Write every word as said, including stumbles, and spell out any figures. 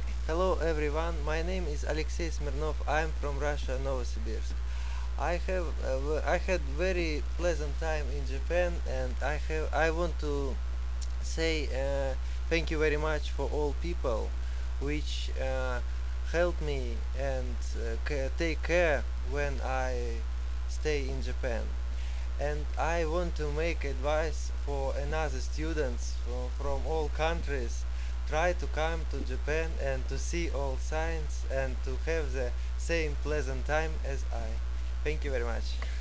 Hello everyone, my name is Alexey Smirnov. I'm from Russia, Novosibirsk. I have uh, w- I had very pleasant time in Japan, and I have I want to say uh, thank you very much for all people which uh, help me and uh, ca- take care when I stay in Japan. And I want to make advice for another students from, from all countries. Try to come to Japan and to see all signs and to have the same pleasant time as I. Thank you very much.